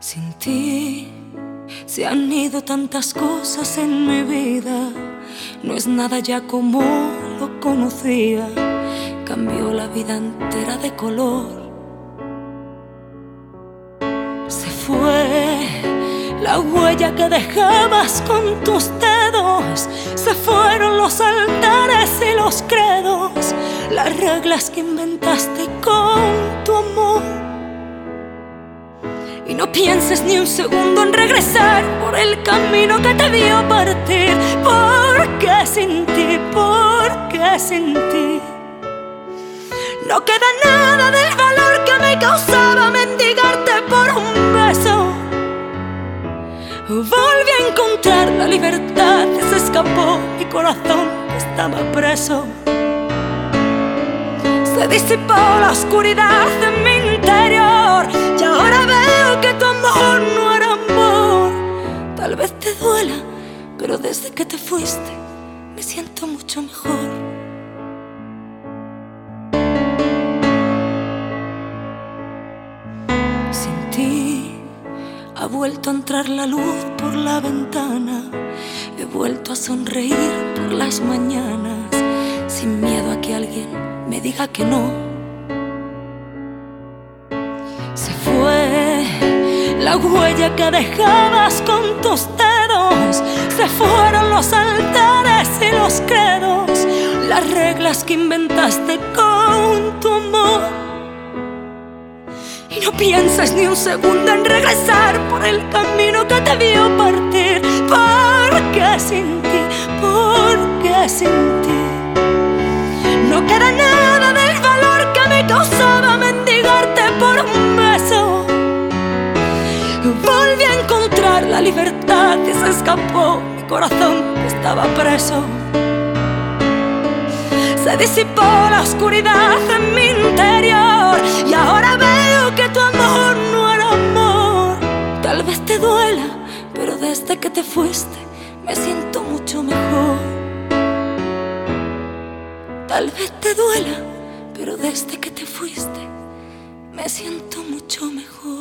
Sin ti se han ido tantas cosas en mi vida. No es nada ya como lo conocía. Cambió la vida entera de color. Se fue la huella que dejabas con tus dedos. Se fueron los altares y los credos, las reglas que inventaste con tu amor. Y no pienses ni un segundo en regresar por el camino que te vio partir. Porque sin ti, porque sin ti no queda nada del valor que me causaba mendigarte por un beso. Volví a encontrar la libertad que se escapó, mi corazón que estaba preso. Se disipó la oscuridad de mi interior y ahora veo que tu amor no era amor. Tal vez te duela, pero desde que te fuiste me siento mucho mejor. Sin ti ha vuelto a entrar la luz por la ventana. He vuelto a sonreír por las mañanas, sin miedo a que alguien me diga que no. Se fue la huella que dejabas con tus dedos. Se fueron los altares y los credos, las reglas que inventaste con tu amor. Y no pienses ni un segundo en regresar por el camino que te vio partir. Porque sin ti, porque sin ti no queda nada del valor que me causaba mendigarte por un beso. Volví a encontrar la libertad que se escapó, mi corazón que estaba preso. Se disipó la oscuridad en mi interior y ahora veo que tu amor no era amor. Tal vez te duela, pero desde que te fuiste me siento mucho mejor. Tal vez te duela, pero desde que te fuiste me siento mucho mejor.